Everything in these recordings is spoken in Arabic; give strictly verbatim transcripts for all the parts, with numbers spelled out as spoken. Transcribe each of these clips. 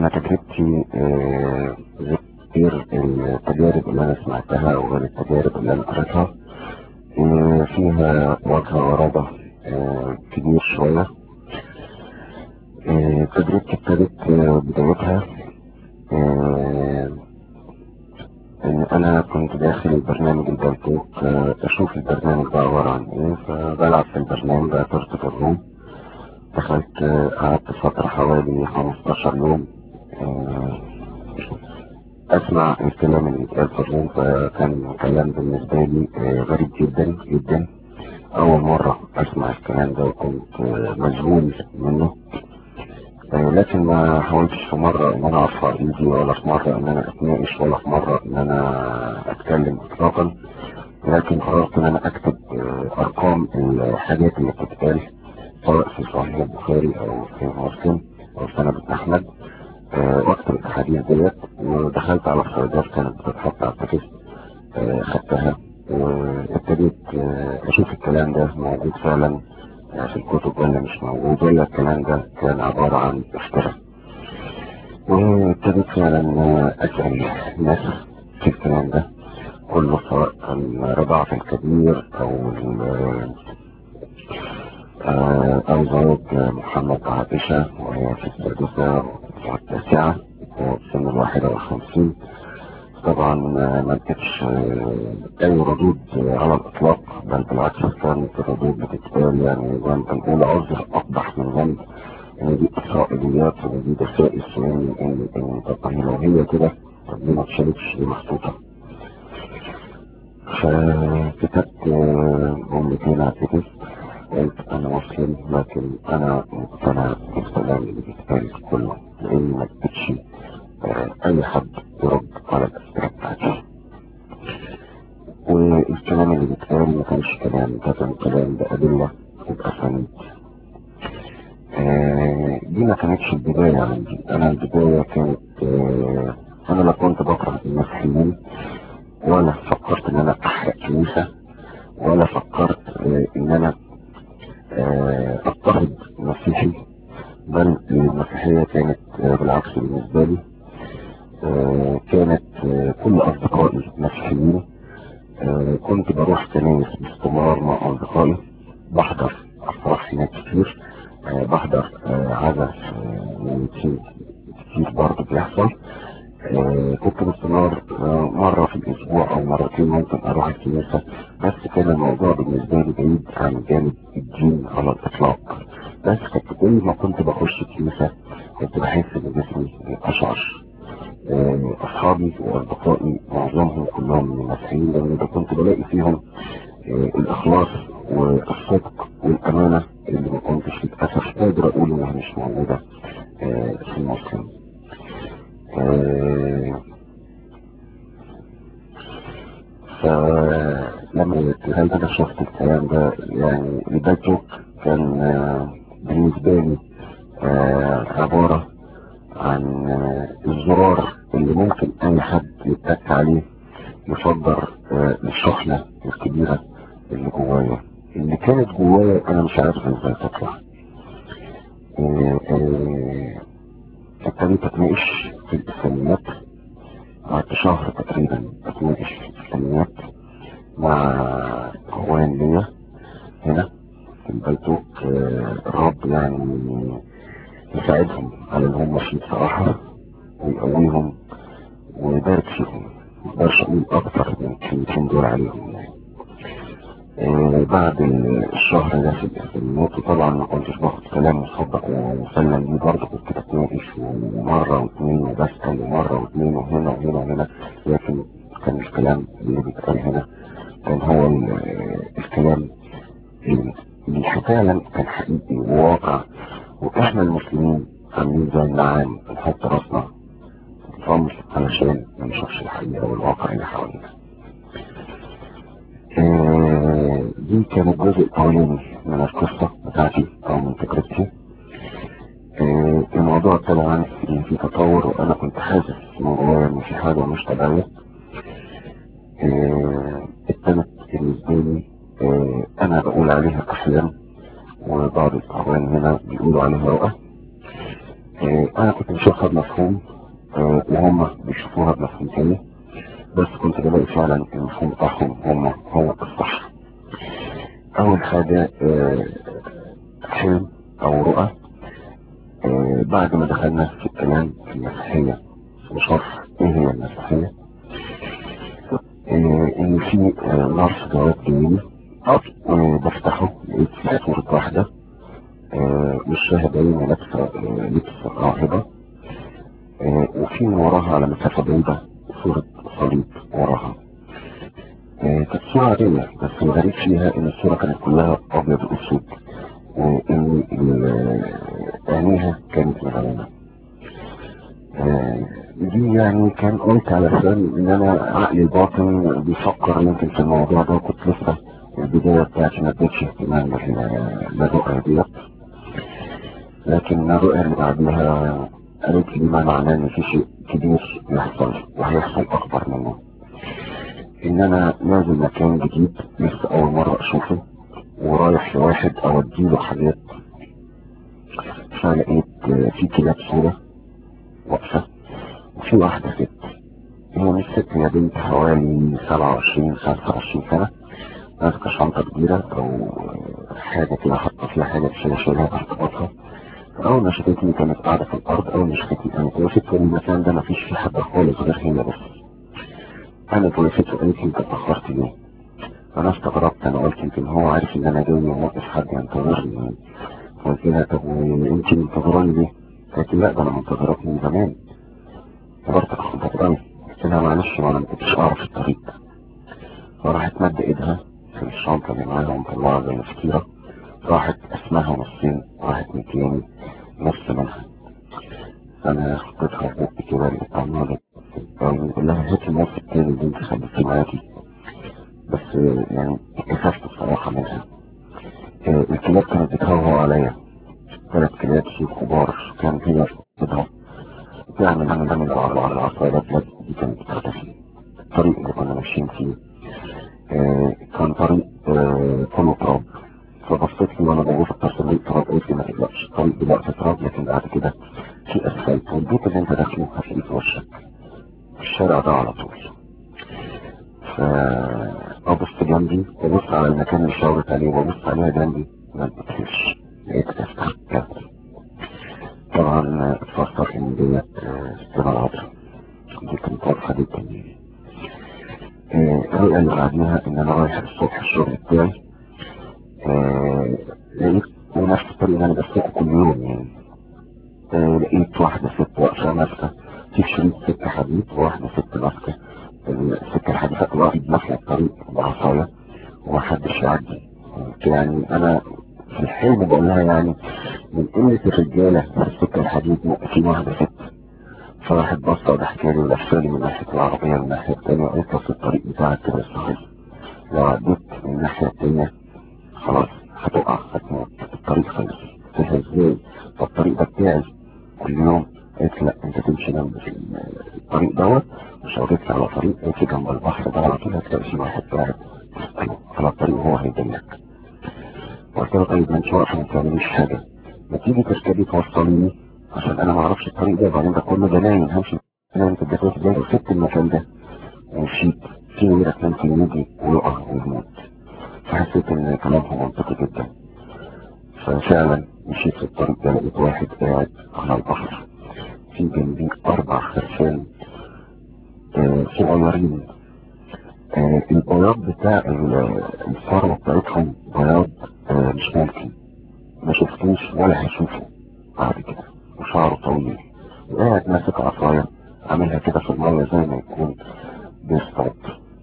أنا تجربتي آه، غير التجارب اللي أنا سمعتها وغير التجارب اللي أنا قريتها، آه، فيها وجه غرابة آه، كبير شوية. آه، تجربتي ابتدت آه، بدايتها آه، إن أنا كنت داخل البرنامج البلتوك، آه، أشوف البرنامج ده عبارة عن إيه، فبلعب في البرنامج ده طرت في الروم. دخلت آه، قعدت فترة حوالي خمستاشر يوم آه، اسمع الكلام اللي بيتقال في الروم، فكان كلام بالنسبة لي آه، غريب جدا جدا. اول مرة اسمع الكلام ده وكنت آه، مذهول منه. آه، لكن ما حاولتش في مرة ان انا ارفع ايدي، ولا في مرة ان انا اتناقش، ولا في مرة ان انا اتكلم اطلاقا. لكن قررت ان انا اكتب آه، ارقام الحاجات اللي بتتقال، سواء في صحيح البخاري او في مسلم او سند احمد، آه، واكتب الاحاديث ديت. ودخلت على الفايدات كانت بتتحط على التكست، آه، خدتها وابتديت آه، اشوف الكلام ده موجود فعلا آه، في الكتب ولا مش موجود، ولا الكلام ده كان عبارة عن افتراء. وابتديت فعلا آه، اسأل ناس في الكلام ده كله، سواء كان رضاعة الكبير او ال- آه، او زوج محمد عائشة وهي في السادسة والتاسعة وفي سن الواحدة والخمسين. طبعا ما لقيتش اي ردود على الاطلاق، بل بالعكس كانت الردود بتتقال يعني زي ما بنقول عذر اقبح من ذنب، ان دي اسرائيليات ودي دسائس، يعني ان ان طب لو هي كده طب ليه ما اتشالتش، دي محطوطه. فكتبت جملتين على التكست، قلت انا مسلم لكن انا مقتنع بالكلام اللي بيتقال كله، لان ما لقيتش اي حد يرد على الاسئله بتاعتي. والكلام اللي بيتقال ما كانش كلام، ده كان كلام بأدلة وبأسانيد. آه دي ما كانتش البداية عندي. أنا البداية كانت آه أنا لا كنت بكره المسيحيين، ولا فكرت إن أنا أحرق كنيسة، ولا فكرت آه إن أنا آه أضطهد مسيحي، بل المسيحية كانت آه بالعكس بالنسبة لي. آه كانت آه كل أصدقائي مسيحيين. آه كنت بروح كنايس باستمرار مع أصدقائي، بحضر أفراح هناك كتير، آه بحضر آه عزف آه كتير كتير برضه بيحصل. آه كنت باستمرار آه مرة في الأسبوع أو مرتين ممكن أروح الكنيسة، بس كان الموضوع بالنسبة لي بعيد عن جانب الدين على الإطلاق. بس كنت كل ما كنت بخش الكنيسة كنت بحس إن جسمي بيقشعر. آه، اصحابي واصدقائي معظمهم كلهم من المسيحيين، لان ده كنت بلاقي فيهم آه، الاخلاص والصدق والامانه اللي ما كنتش للاسف قادر اقول انها مش موجوده آه، في المسلم. آه، فلما انا شفت الكلام ده، يعني الباكوك كان آه، بالنسبه لي آه، عباره عن آه، الزرار اللي ممكن اي حد يتك عليه يصدر آه، الشحنة الكبيرة اللي جوايا، اللي كانت جوايا انا مش عارف ازاي تطلع. آه، آه، ابتديت اتناقش في الاسلاميات، قعدت شهر تقريبا اتناقش في الاسلاميات مع اخوان ليا هنا في البيتوت. آه، الرب يعني يساعدهم على اللي هم فيه بصراحة، ويقويهم ويبارك فيهم. مقدرش اقول اكتر من كلمتين دول عليهم يعني. آه بعد الشهر ده في الاسلاميات، طبعا ما كنتش باخد كلام مصدق ومسلم بيه، برضه كنت بتناقش ومرة واثنين وبسأل ومرة واثنين وهنا وهنا وهنا، لكن كان الكلام اللي بيتقال هنا كان هو ال- الكلام اللي فعلا كان حقيقي وواقع. واحنا المسلمين عاملين زي النعام بنحط راسنا في الرمل علشان ما نشوفش الحقيقة والواقع اللي حوالينا. آه، دي كان الجزء الأولاني من القصة بتاعتي أو من تجربتي. آه، الموضوع طبعا في في تطور، وأنا كنت حاسس من جوايا إن في حاجة مش طبيعية. آه، ابتدت بالنسبة لي آه، أنا بقول عليها أحلام، وبعض الإخوان هنا بيقولوا عليها رؤى. آه، انا كنت بشوفها بمفهوم آه، وهم بيشوفوها بمفهوم تاني، بس كنت بلاقي فعلا المفهوم بتاعهم هم هو الصح. اول حاجة آه، حلم او رؤى. آه، بعد ما دخلنا في الكلام في المسيحية وشرح ايه هي المسيحية، آه، ان في آه، نار جواب جميل آه، بفتحه لقيت في صورة واحدة آه، وشها باين ولابسة آه، لبس راهبة، آه، وفي من وراها على مسافة بعيدة صورة صليب وراها. آه، كانت صورة عادية، بس الغريب فيها ان الصورة كانت كلها ابيض واسود، وان ال- عينيها كانت مغلمة. آه، دي يعني كان قلت علشان ان انا عقلي الباطن بيفكر يمكن في الموضوع ده، وكنت لسه البداية بتاعتي ما ادتش اهتمام للرؤية ديت. لكن الرؤية اللي بعدها قالت لي ما معناه ان في شيء كبير يحصل وهيحصل اكبر منه، ان انا نازل مكان جديد لسه اول مرة اشوفه، ورايح لواحد اوديله حاجات. فلقيت آه، في كلاب سودة واقفة، وفي واحدة ست. هي مش ست، هي بنت حوالي سبعة وعشرين خمسة وعشرين سنة، ماسكة شنطة كبيرة أو حاجة كده حاطة فيها حاجة بشيلة شيلها تحت بطها. أول ما شافتني كانت قاعدة في الأرض، أول ما شافتني كانت وقفت، والمكان ده مفيش فيه حد خالص غير هي بس. أنا وقفت وقالت لي أنت اتأخرت ليه؟ أنا استغربت، أنا قلت يمكن هو عارف إن أنا جاي وموقف حد ينتظرني. قلت لها طب وأنت منتظراني ليه؟ قالت لي لا ده أنا منتظراك من زمان، حضرتك منتظراني. قلت لها معلش وأنا ما كنتش أعرف الطريق. فراحت مد إيدها في الشنطة اللي معاها ومطلعها زي الفطيرة، راحت اسمها نصين، راحت مكياني نص منها. انا خطيتها بوقت كده اللي طعمها بقول لها هاتي النص التاني اللي انت خليتيه معاكي، بس آه، يعني اتكسفت الصراحة منها. آه، الكلاب كانت بتهوهو عليا، ثلاث كلاب سود كبار كانت هي بتضرب تعمل عمل عمل على على العصاية دي، كانت بتختفي. الطريق اللي كنا ماشيين فيه آه، كان طريق آه، كله تراب. فبصيت لي وانا ببص في طريق تراب، قلت ما تقلقش الطريق دلوقتي تراب، لكن بعد كده في اسفلت، والبيت اللي انت داخله هتلاقيه في وشك في الشارع ده على طول. فابص جنبي وابص على المكان اللي شاورت عليه وابص عليها جنبي، ما بتفش، لقيت تفتح الكلب. طبعا اتفكر ان ديت السنة العطرة دي كانت واضحة جدا. الرؤية اللي بعديها ان انا رايح الصبح الشغل بتاعي، آه، لقيت نفس الطريق اللي انا بسلكه كل يوم يعني. آه، لقيت واحدة ست واقفة ماسكة في شريط سكة حديد، وواحدة ست ماسكة السكة الحديد واحد ماسكة الطريق بعصاية ومحدش يعدي. يعني انا في الحلم بقول لها يعني من قلة الرجالة في السكة الحديد في واحدة ست. فراحت بصة وضحكالي ولفالي من ناحية العربية من الناحية التانية، وقلت في الطريق بتاعك كده صحيح، لو عديت من الناحية التانية خلاص هتقع هتموت، الطريق خلص. قلت لها ازاي؟ فالطريق ده بتاعي كل يوم. قالت لا انت تمشي جنب الطريق دوت، مش هوريك على طريق امشي جنب البحر ده على طول هتلاقي في واحد قاعد على الطريق وهو هيدلك. قلت له طيب ما انت واقفه ما بتعمليش حاجه، ما تيجي تركبي توصليني عشان انا ما اعرفش الطريق ده، وبعدين ده كله جناين همشي جناين في الدكاتره ده، وسبت المكان ده ومشيت في غيرك ممكن يجي ويقع ويموت. فحسيت ان كلامه منطقي جدا. ففعلا مشيت في الطريق ده، لقيت واحد قاعد على البحر، في جنبي اربع خرفان آه، صغيرين. آه، البياض بتاع ال- الفروة بتاعتهم بياض آه، مش ممكن، ما شفتوش ولا هشوفه بعد كده. وشعره طويل وقاعد ماسك عصاية عاملها كده في المية زي ما يكون بيصطاد.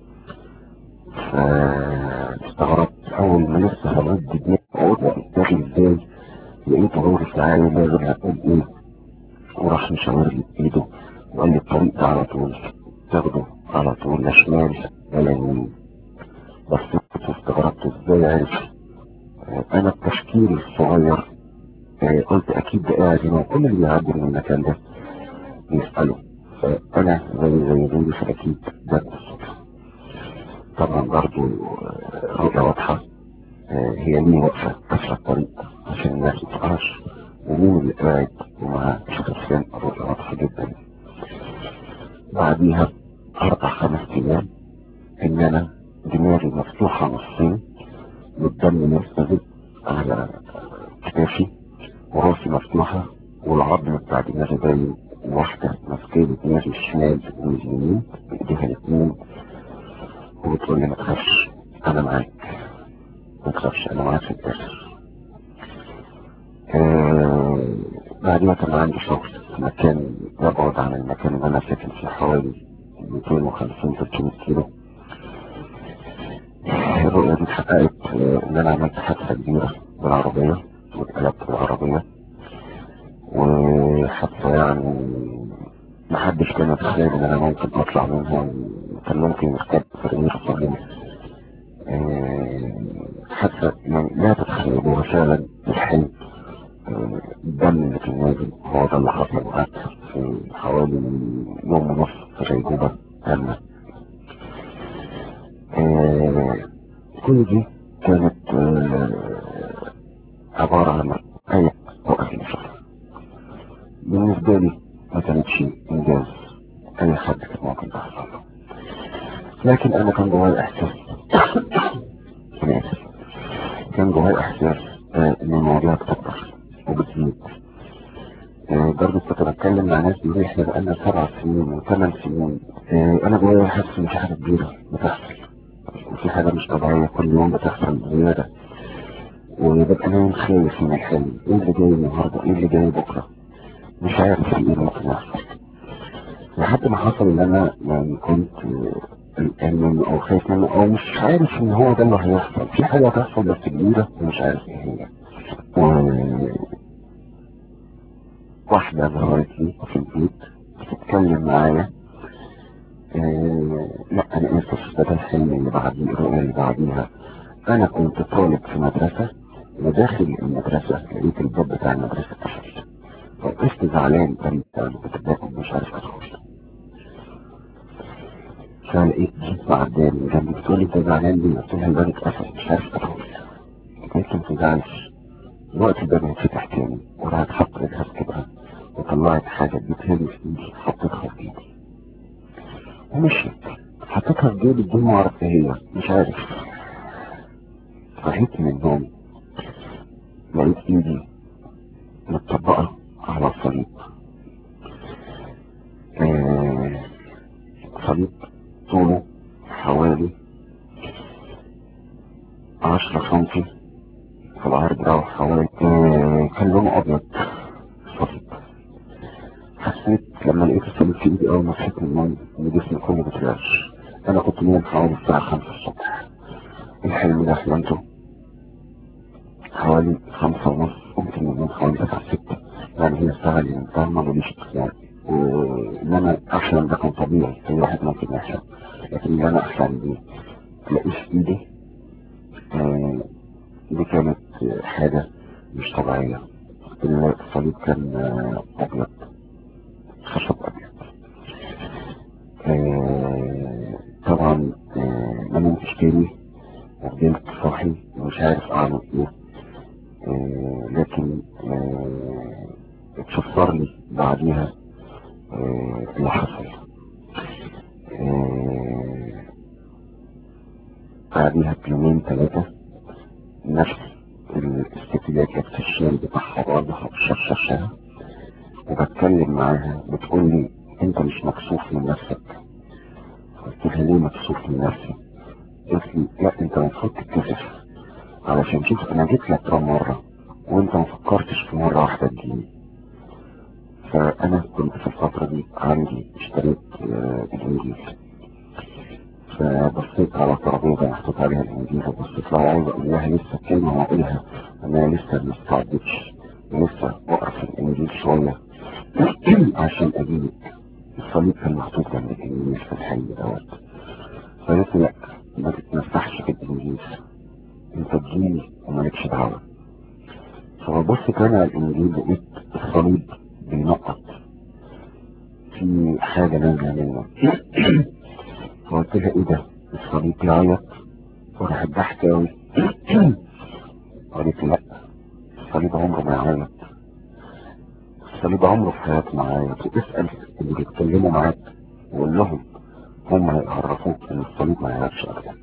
فاستغربت اول ما لسه همد دماغي اقول داخل ازاي، لقيته هو تعالى لازم هتقول ايه، وراح مشاور لي بايده وقال لي الطريق ده على طول تاخده على طول، لا شمال ولا يمين. بس كنت استغربت ازاي عارف. آه، انا التفكير الصغير آه، قلت اكيد ده قاعد هنا وكل اللي بيعدي من المكان ده بيسأله، فانا زي زي زي فاكيد ده بالصدفة. طبعا برضو آه، رؤية واضحة. آه، هي ليه واقفة كسر الطريق عشان الناس متقعش، ومين اللي قاعد ومع شخصين الرؤية واضحة جدا. بعديها أربع خمس أيام إن أنا دماغي مفتوحة نصين والدم مرتبط على كتافي وراسي مفتوحة والعظم بتاع دماغي باين، واحدة ماسكة دماغي الشمال واليمين بإيديها الاتنين وبتقول لي ما تخافش أنا معاك، ما تخافش أنا معاك في الآخر. آه بعدين كان عندي شغل في مكان يبعد عن المكان اللي أنا ساكن فيه حوالي مئتين وخمسين ثلاثمية كيلو. الرؤية دي اتحققت آه إن أنا عملت حادثة كبيرة بالعربية واتقلبت بالعربية، وحتى يعني محدش كان يتخيل إن أنا ممكن أطلع منها، كان ممكن يركب فريق صغير. حتى يعني لا تتخيلوها فعلا الحلم. الدم اللي في النادي هو ده اللي حصل معاك في حوالي يوم ونص في غيبوبة تامة. كل دي كانت آه عبارة عن أي وقت نشاط بالنسبة لي، ما كانتش إنجاز أي حد كان ممكن تحصل له، لكن أنا كان جواي إحساس كان جواي إحساس آه إن المواضيع بتكبر وبتزيد. آه برضه كنت بتكلم مع ناس بيقولوا إحنا بقالنا سبع سنين وثمان سنين. آه أنا جوايا حاسس إن في حاجة كبيرة بتحصل وفي حاجة مش طبيعية كل يوم بتحصل زيادة، وببقى نايم خايف من الحلم. إيه اللي جاي النهاردة؟ إيه اللي جاي بكرة؟ مش عارف إيه اللي ممكن يحصل، لحد ما حصل إن أنا يعني كنت قلقان منه أو خايف منه أو مش عارف إن هو ده اللي هيحصل. في حاجة هتحصل بس كبيرة ومش عارف إيه هي. واحدة ظهرت لي في البيت بتتكلم معايا. آه لا أنا آسف، ده الحلم اللي بعديه، الرؤية اللي بعديها. أنا كنت طالب في مدرسة وداخل المدرسة لقيت الباب بتاع المدرسة اتقفل، وقفت زعلان قريب أنا كنت باكل مش عارف أدخل، فلقيت جيت معداني من جنبي بتقولي أنت زعلان ليه؟ قلت لها الباب اتقفل مش عارف أدخل. قلت ما تزعلش، الوقت الباب هيتفتح تاني، وراحت حط رجلها في كتفها وطلعت حاجة بتهري في إيدي حطيتها في إيدي ومشيت. حطيتها في جيبي بدون ما أعرف إيه هي، مش عارف. صحيت من النوم لقيت إيدي متطبقة على الصليب. آه صليب طوله حوالي عشرة سنتي في العرض بتاعه حوالي آه كان لونه أبيض صليب. حسيت لما لقيت الصليب في إيدي أول ما صحيت من النوم إن جسمي كله بيترعش. أنا كنت نايم حوالي الساعة خمسة الصبح. الحلم ده حلمته حوالي خمسة ونص، قمت من النوم حوالي الساعة ستة، يعني هي الساعة اللي نمتها ما بقوليش اختيار. وإن أنا أحلم ده كان طبيعي، أي واحد ممكن يحلم، لكن إن أنا أحلم دي ألاقيه في إيدي آه دي كانت حاجة مش طبيعية. الصليب كان آه أبيض، خشب أبيض. آه طبعا آه ما نمتش تاني وفضلت صاحي ومش عارف أعمل إيه. آه لكن آه اتشفر لي بعديها آه اللي حصل. آه بعديها بيومين ثلاثة نفس الست اللي كانت في الشارع بتاعها واضحة بشرشرشها وبتكلم معاها بتقول لي انت مش مكسوف من نفسك؟ قلت لها ليه مكسوف من نفسي؟ قلت لي لا انت المفروض تتكسف، علشان شوف انا جيت لك كم مرة وانت ما فكرتش في مرة واحدة تجيني. فانا كنت في الفترة دي عندي اشتريت آه الانجيل، فبصيت على الترابيزة محطوط عليها الانجيل وبصيت لها عايز اقول لها لسه كلمة واقولها انا لسه ما استعدتش، لسه وقف الانجيل شوية عشان اجيلك. الصليب كان محطوط جنب الانجيل في الحلم دوت، فقلت لا ما تتمسحش في الانجيل، انت تجيني ومالكش دعوة. فببص كان على الانجيل لقيت الصليب بينقط في حاجة نازلة منه. فقلت لها ايه ده؟ الصليب بيعيط؟ وراحت ضحكة اوي. قالت لا الصليب عمره ما يعيط، الصليب عمره في حياته معايا. اسأل اللي بيتكلموا معاك وقول لهم، هم هيعرفوك ان الصليب ما يعرفش ابدا.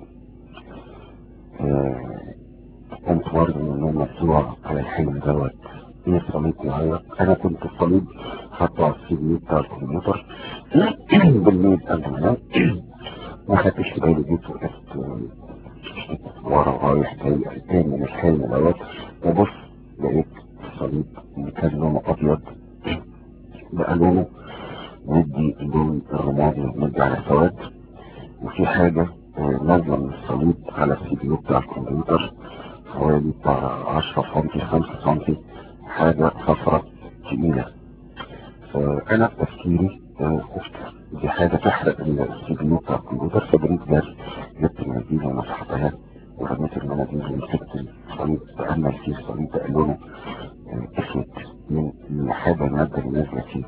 آه، كنت برضه من النوم مفتوح على الحلم دوت، ايه الصليب يعيط. انا كنت الصليب حاطه على السي دي بتاع الكمبيوتر بالليل قبل ما انام، ما خدتش في بالي، جيت وقفت ورا رايح جاي قلقان من الحلم دوت، وبص لقيت الصليب اللي كان لونه ابيض بقى لونه مدي لون الرمادي مدي على سواد، وفي حاجة آه، نازلة من الصليب على السي بي يو بتاع الكمبيوتر حوالي بتاع عشرة سنتي خمسة سنتي، حاجة صفرة تقيلة. فأنا بتفكيري آه، قلت دي حاجة تحرق السي بي يو بتاع الكمبيوتر، فبريد جاري جبت المناديل ومسحتها ورميت المناديل ومسكت الصليب بأمل فيه. الصليب بقى لونه آه، أسود من من حاجة المادة اللي نازلة فيه.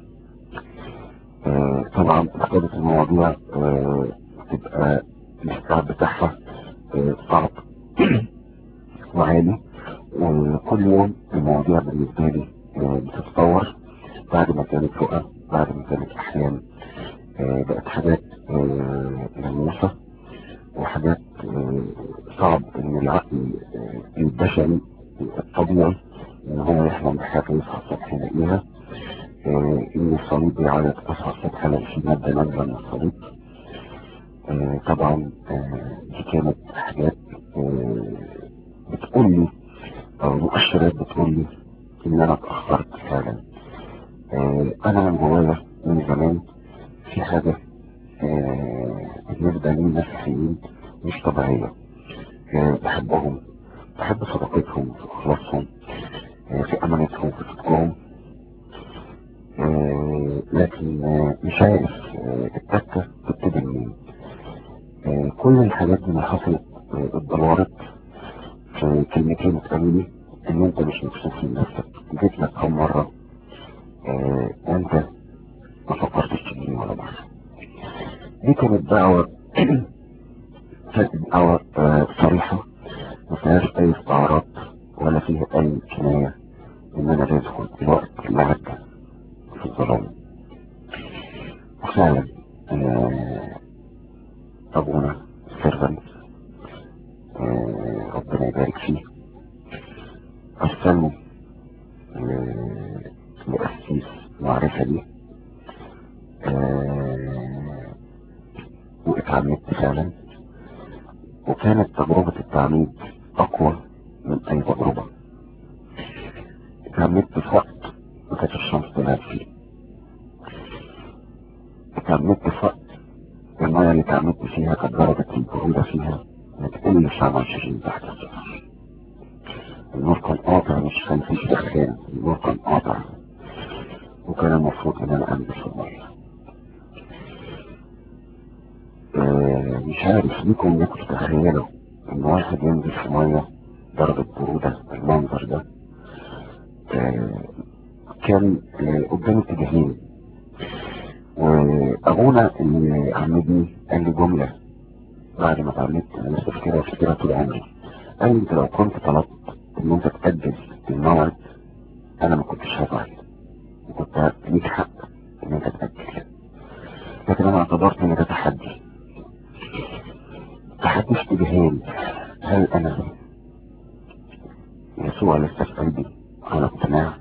آه، طبعا اختارت المواضيع آه، تبقى الاستيعاب بتاعها آه، صعب وعالي، وكل يوم المواضيع بالنسبة لي آه، بتتطور. بعد ما كانت رؤى، بعد ما كانت أحلام، آه، بقت حاجات آه، ملموسة، وحاجات آه، صعب إن العقل آه، البشري الطبيعي إن هو يحلم بحاجة يصحى الصبح يلاقيها. آه، إن الصليب بيعيط أصحى الصبح ألاقي في مادة نازلة من الصليب. آه، طبعا آه، دي كانت حاجات آه، بتقول لي او مؤشرات بتقول لي ان انا اتأخرت فعلا. آه، انا من جوايا من زمان في حاجة آه، بالنسبة لي المسيحيين مش طبيعية. آه، بحبهم، بحب صداقتهم في اخلاصهم، آه، في امانتهم في صدقهم. آه، لكن آه، مش عارف آه، التكة تبتدي منين. آه، كل الحاجات دي اللي حصلت آه، اتدورت في كلمتين اتقالوا لي، ان انت مش مكسوف من نفسك. جيت لك كم مرة آه، وانت ما فكرتش تجيني ولا مرة. دي كانت دعوة كانت دعوة آه، صريحة ما فيهاش اي استعارات ولا فيها اي كناية ان انا بدخل في وقت لعب في الظلام. وفعلا آه، ابونا سيرفنت آه، ربنا يبارك فيه ارسلني ل- لأسيس معرفة لي، آه، واتعمدت فعلا. وكانت تجربة التعميد أقوى من أي تجربة. اتعمدت في وقت ما كانت الشمس طلعت فيه، اتعمدت في وقت المية اللي اتعمدت فيها كانت درجة البرودة فيها ما تقلش عن عشرين تحت الصفر. النور كان قاطع، مش كان فيه دخان، النور كان قاطع، وكان المفروض إن أنا أنزل في المية. آه، مش عارف ليكم إنكم تتخيلوا إن واحد ينزل في مية درجة برودة المنظر ده. آه، كان آه، قدام اتجاهين، وابونا اللي عمدني قال لي جملة بعد ما اتعلمت، انا لسه فاكرها فاكرها طول عمري. قال لي انت لو كنت طلبت ان انت تأجل الموعد انا ما كنتش هزعل، وكنت ليك حق ان انت تأجل، لكن انا اعتبرت ان ده تحدي. تحدي اتجاهين: هل انا يسوع لسه في قلبي على اقتناع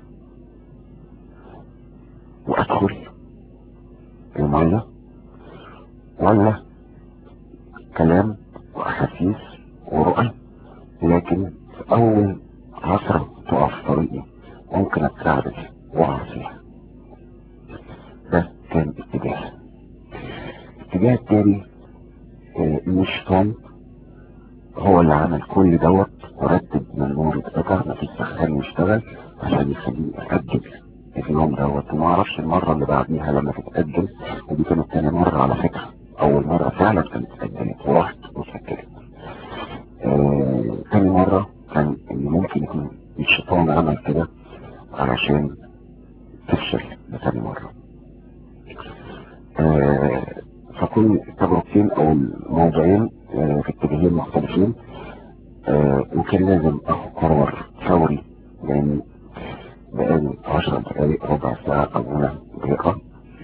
وادخل المية، ولا كلام واحاسيس ورؤى لكن في اول عصرة تقف في طريقي ممكن اتكعبل واقع فيها. ده كان اتجاه. الاتجاه التاني آه، ان الشيطان هو اللي عمل كل دوت ورتب من النور اتقطع مفيش سخان يشتغل عشان يخليني اجل اليوم دوت. وما اعرفش المرة اللي بعديها لما تتأجل، ودي كانت تاني مرة على فكرة. اول مرة فعلا كانت اتأجلت ورحت وسجلت. آه، تاني مرة كان ان ممكن يكون الشيطان عمل كده علشان تفشل لتاني مرة. آه، فكل تجربتين او الموضوعين آه، في اتجاهين مختلفين. آه، وكان لازم اخد قرار فوري، لان بقالي عشر دقايق ربع ساعة أبونا بيقرأ،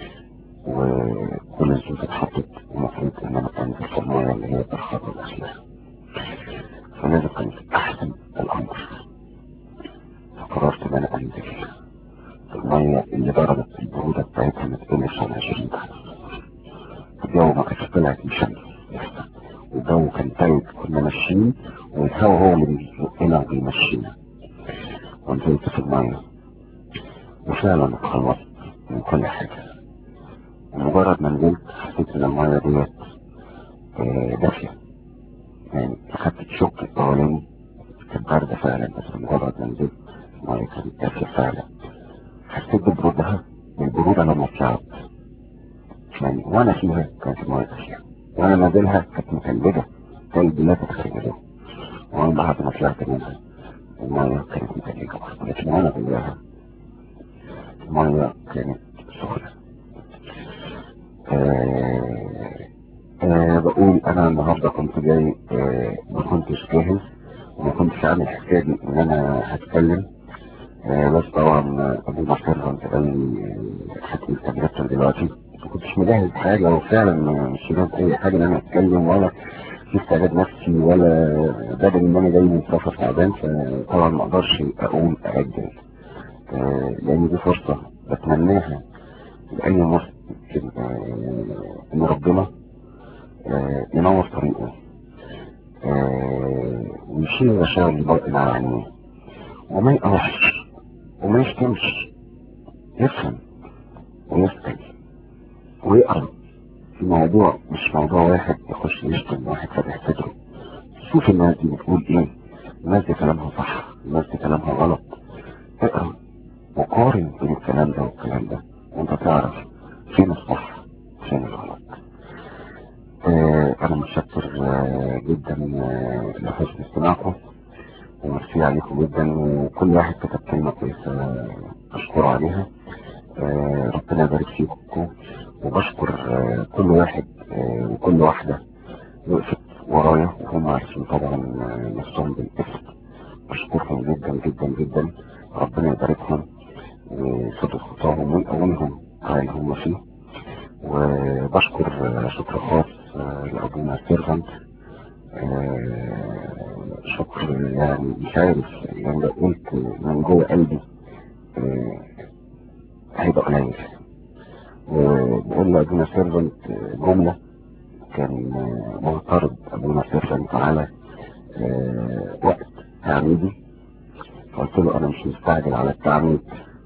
وكل الزيوت اتحطت، ومفروض إن أنا أنزل في المية اللي هي الخطوة الأخيرة. فلازم كان أحسن الأمر، فقررت إن أنا أنزل في المية اللي درجة البرودة بتاعتها ما تقلش عن عشرين درجة. الجو ما كانش طلعت من شمس لسه، والجو كان تلج، كنا ماشيين والهوا هو اللي بيزقنا وبيمشينا. ونزلت في المية وفعلا اتخلصت من كل حاجة. ومجرد ما نزلت حسيت ان المية ديت دافية، يعني اخدت الشوك الاولاني كانت باردة فعلا، بس مجرد ما نزلت المية كانت دافية فعلا. حسيت ببرودها، البرودة لما طلعت يعني وانا فيها كانت المية دافية، وانا نازلها كانت متلجة تلج لا تتخيله، وانا بعد ما طلعت منها المية كانت متلجة برضه، لكن وانا جواها المية كانت سخنة. آه آه بقول انا النهاردة كنت جاي، آه ما كنتش جاهز وما كنتش عامل حسابي ان انا هتكلم، آه بس طبعا ابو محمد كنت قال لي حكي تجربتك دلوقتي، ما كنتش مجهز حاجة، وفعلا مش جاهز اي حاجة ان انا اتكلم، ولا في استعداد نفسي، ولا بدل ان انا جاي من سفر تعبان، فطبعا ما اقدرش اقول ااجل، آه لان دي فرصة بتمناها لأي مسلم، آه ان ربنا آه ينور طريقه، آه ويشيل الرشاوى اللي باقي عنه، وما يقرش وما يشتمش، يفهم ويسأل ويقرأ في موضوع، مش موضوع واحد يخش يشتم واحد فاتح صدره. شوف الناس دي بتقول ايه، الناس دي كلامها صح، الناس دي كلامها غلط، اقرأ وقارن بين الكلام ده والكلام ده، وانت تعرف فين الصح فين الغلط. آه انا متشكر آه جدا آه لحسن استماعكم، ومرسي عليكم جدا، وكل واحد كتب كلمة كويسة اشكر عليها. آه ربنا يبارك فيكم، وبشكر آه كل واحد آه وكل واحدة وقفت ورايا، وهم عارفين طبعا آه نفسهم بالاسم. بشكرهم جدا جدا جدا، ربنا يباركهم ويسدد خطاهم ويقومهم على اللي هم فيه. وبشكر شكر خاص لأبونا سيرفنت، شكر يعني مش عارف، يعني لو قلت من جوه قلبي هيبقى قليل. وبقول لأبونا سيرفنت جملة، كان معترض أبونا سيرفنت على وقت تعميدي، فقلت له أنا مش مستعجل على التعميد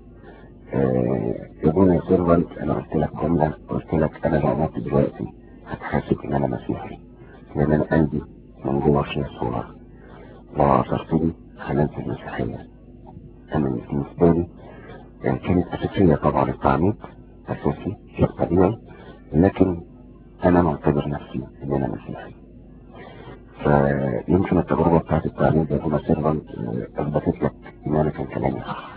يا ابونا سيرفنت، انا قلت لك جمله، قلت لك انا لو مت دلوقتي هتحاسب ان انا مسيحي، لان انا قلبي من جوه فيها صوره، لو عصرتني هننسى المسيحيه. انا بالنسبه لي يعني كانت اساسيه طبعا التعميد، اساسي شيء طبيعي، لكن انا معتبر نفسي ان انا مسيحي. فيمكن التجربه بتاعت التعميد يا ابونا سيرفنت اثبتت لك ان انا كان كلامي صح.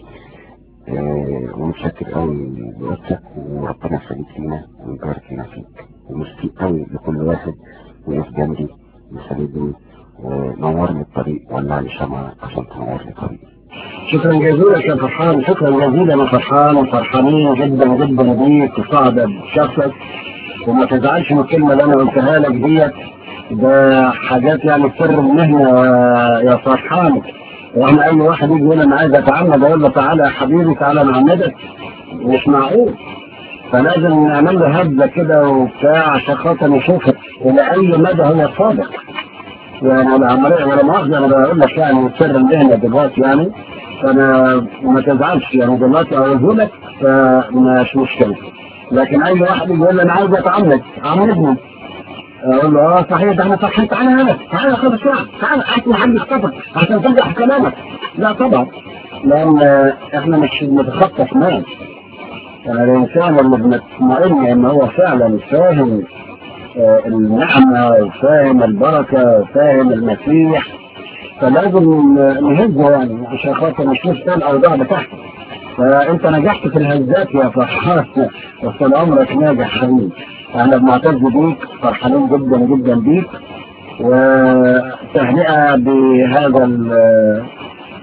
ومتشكر قوي لوقتك، وربنا يخليك لنا ويبارك لنا فيك، ومشتاق قوي لكل واحد وقف جنبي وساندني ونورني الطريق، ولع لي شمعة عشان تنور لي طريقي. شكرا جزيلا يا فرحان، شكرا جزيلا يا فرحان، وفرحانين جدا جدا بيك وصعب بشخصك، وما تزعلش من الكلمة اللي انا قلتها لك ديت، ده حاجات يعني سر المهنة يا فرحان. واحنا اي واحد يجي يقول انا عايز اتعمد، اقول له تعالى يا حبيبي تعالى نعمدك، مش معقول. فلازم نعمل له هبه كده وبتاع عشان خاطر نشوف الى اي مدى هو صادق. يعني انا عمليه ولا مؤاخذه، انا بقول لك يعني سر المهنه دلوقتي يعني، فانا ما تزعلش يعني دلوقتي اقوله لك فمش مشكله. لكن اي واحد يقول انا عايز اتعمد، عمدني، اقول له اه صحيح ده انا صحيح، تعالى هنا تعالى خد الساعه، تعالى احكي حد يخطفك عشان تنجح كلامك. لا طبعا، لان احنا مش بنتخطف ناس، يعني الانسان اللي بنطمئن ان هو فعلا فاهم آه النعمه وفاهم البركه وفاهم المسيح، فلازم نهزه يعني عشان خاطر نشوف ايه الاوضاع بتاعته. فانت نجحت في الهزات يا فرحان، وطول عمرك ناجح حبيبي. احنا بنعتز بيك، فرحانين جدا جدا بيك، وتهنئة بهذا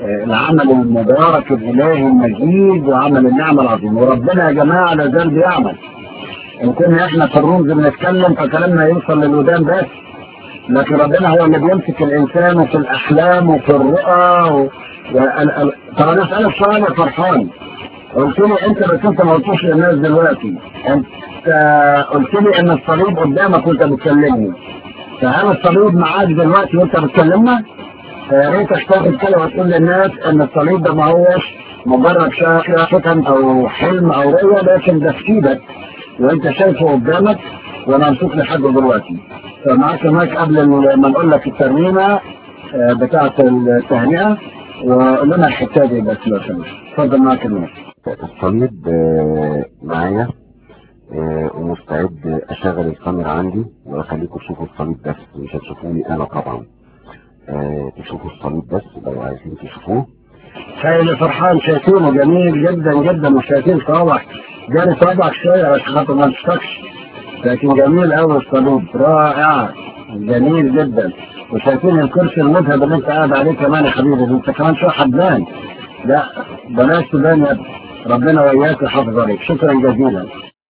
العمل المبارك الالهي المجيد وعمل النعمه العظيم. وربنا يا جماعه لا زال بيعمل. ان كنا احنا في الرمز بنتكلم فكلامنا يوصل للودان بس، لكن ربنا هو اللي بيمسك الانسان وفي الاحلام وفي الرؤى و... و... طب انا اسالك سؤال يا فرحان، قلت لي انت بس انت ما قلتوش للناس دلوقتي، انت قلت لي ان الصليب قدامك وانت بتكلمني، فهل الصليب معاك دلوقتي وانت بتكلمنا؟ فيا ريتك تاخد كده وتقول للناس ان الصليب ده ما هوش مجرد شاشه او حلم او رؤيه، لكن ده في ايدك وانت شايفه قدامك وانا ممسوك لحد دلوقتي. فمعاك المايك قبل ما نقول لك الترنيمه بتاعه التهنئه، وقول لنا الحته دي بس لو سمحت. اتفضل معاك المايك. الصليب معايا ومستعد اشغل الكاميرا عندي واخليكم تشوفوا الصليب بس، مش هتشوفوني انا طبعا. تشوفوا الصليب بس لو عايزين تشوفوه. خير فرحان شايفينه جميل جدا جدا، وشايفين صوابعك جاري صوابعك شويه عشان خاطر ما تشتكش، لكن جميل قوي الصليب، رائع جميل جدا. وشايفين الكرسي المذهب اللي انت قاعد عليه كمان يا حبيبي، انت كمان شو حبان. لا بلاش تبان يا ابني، ربنا وياك ويحافظ عليك. شكرا جزيلا.